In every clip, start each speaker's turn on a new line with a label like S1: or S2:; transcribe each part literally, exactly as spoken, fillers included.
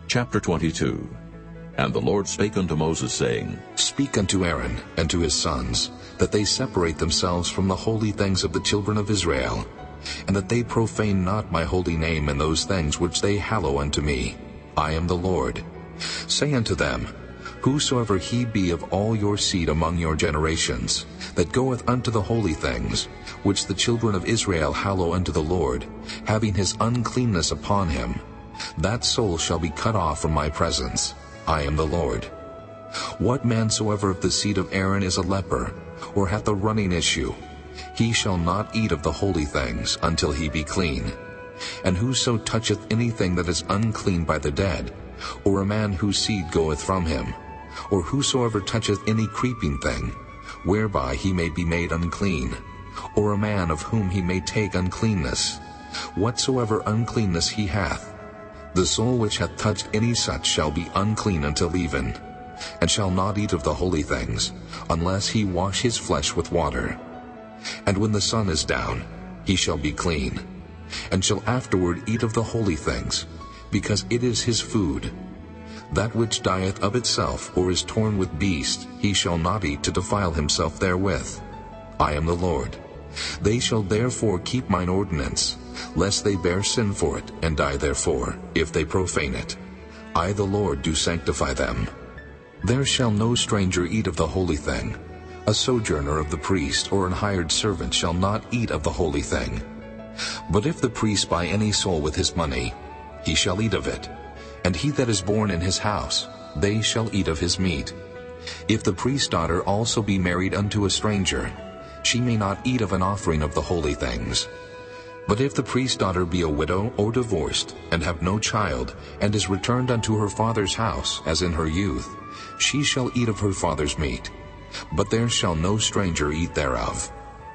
S1: Chapter twenty-two. And the Lord spake unto Moses, saying,
S2: Speak unto Aaron and to his sons, that they separate themselves from the holy things of the children of Israel, and that they profane not my holy name in those things which they hallow unto me. I am the Lord. Say unto them, Whosoever he be of all your seed among your generations, that goeth unto the holy things, which the children of Israel hallow unto the Lord, having his uncleanness upon him, that soul shall be cut off from my presence. I am the Lord. What man soever of the seed of Aaron is a leper, or hath a running issue, he shall not eat of the holy things until he be clean. And whoso toucheth anything that is unclean by the dead, or a man whose seed goeth from him, or whosoever toucheth any creeping thing, whereby he may be made unclean, or a man of whom he may take uncleanness, whatsoever uncleanness he hath, the soul which hath touched any such shall be unclean until even, and shall not eat of the holy things, unless he wash his flesh with water. And when the sun is down, he shall be clean, and shall afterward eat of the holy things, because it is his food. That which dieth of itself, or is torn with beast, he shall not eat to defile himself therewith. I am the Lord. They shall therefore keep mine ordinance, lest they bear sin for it, and die therefore, if they profane it. I the Lord do sanctify them. There shall no stranger eat of the holy thing. A sojourner of the priest, or an hired servant, shall not eat of the holy thing. But if the priest buy any soul with his money, he shall eat of it. And he that is born in his house, they shall eat of his meat. If the priest's daughter also be married unto a stranger, she may not eat of an offering of the holy things. But if the priest's daughter be a widow or divorced, and have no child, and is returned unto her father's house, as in her youth, she shall eat of her father's meat. But there shall no stranger eat thereof.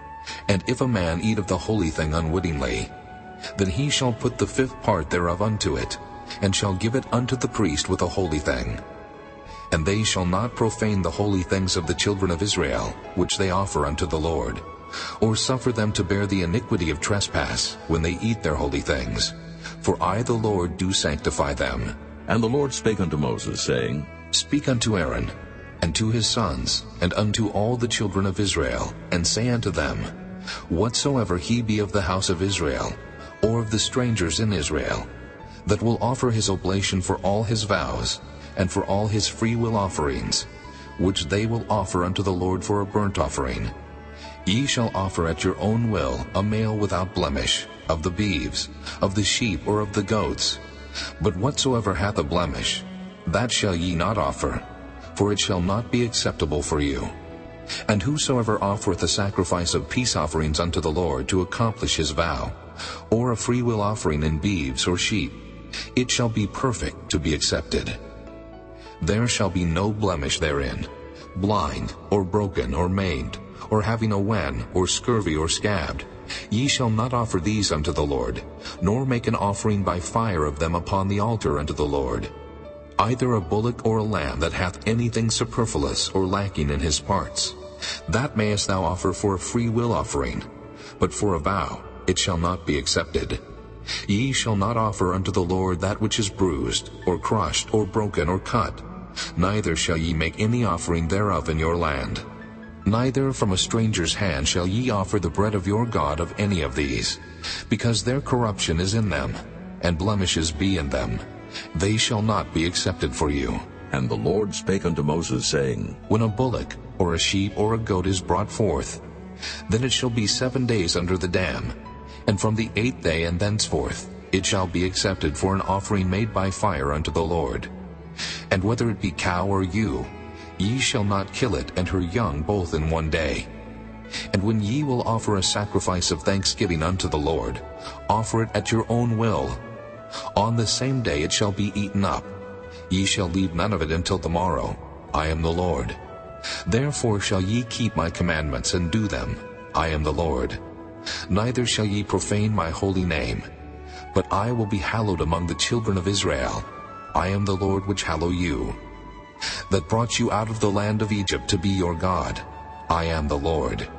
S2: And if a man eat of the holy thing unwittingly, then he shall put the fifth part thereof unto it, and shall give it unto the priest with a holy thing. And they shall not profane the holy things of the children of Israel, which they offer unto the Lord, or suffer them to bear the iniquity of trespass, when they eat their holy things. For I the Lord do sanctify them.
S1: And the Lord spake unto Moses, saying,
S2: Speak unto Aaron, and to his sons, and unto all the children of Israel, and say unto them, Whatsoever he be of the house of Israel, or of the strangers in Israel, that will offer his oblation for all his vows, and for all his freewill offerings, which they will offer unto the Lord for a burnt offering, ye shall offer at your own will a male without blemish, of the beeves, of the sheep, or of the goats. But whatsoever hath a blemish, that shall ye not offer, for it shall not be acceptable for you. And whosoever offereth a sacrifice of peace offerings unto the Lord to accomplish his vow, or a freewill offering in beeves or sheep, it shall be perfect to be accepted. There shall be no blemish therein, blind, or broken, or maimed, or having a wen, or scurvy, or scabbed. Ye shall not offer these unto the Lord, nor make an offering by fire of them upon the altar unto the Lord. Either a bullock or a lamb that hath anything superfluous or lacking in his parts, that mayest thou offer for a free will offering, but for a vow it shall not be accepted. Ye shall not offer unto the Lord that which is bruised, or crushed, or broken, or cut, neither shall ye make any offering thereof in your land. Neither from a stranger's hand shall ye offer the bread of your God of any of these, because their corruption is in them, and blemishes be in them. They shall not be accepted for you.
S1: And the Lord spake unto Moses, saying,
S2: When a bullock, or a sheep, or a goat is brought forth, then it shall be seven days under the dam, and from the eighth day and thenceforth it shall be accepted for an offering made by fire unto the Lord. And whether it be cow or ewe, ye shall not kill it and her young both in one day. And when ye will offer a sacrifice of thanksgiving unto the Lord, offer it at your own will. On the same day it shall be eaten up. Ye shall leave none of it until the morrow. I am the Lord. Therefore shall ye keep my commandments and do them. I am the Lord. Neither shall ye profane my holy name. But I will be hallowed among the children of Israel. I am the Lord which hallow you, that brought you out of the land of Egypt to be your God. I am the Lord.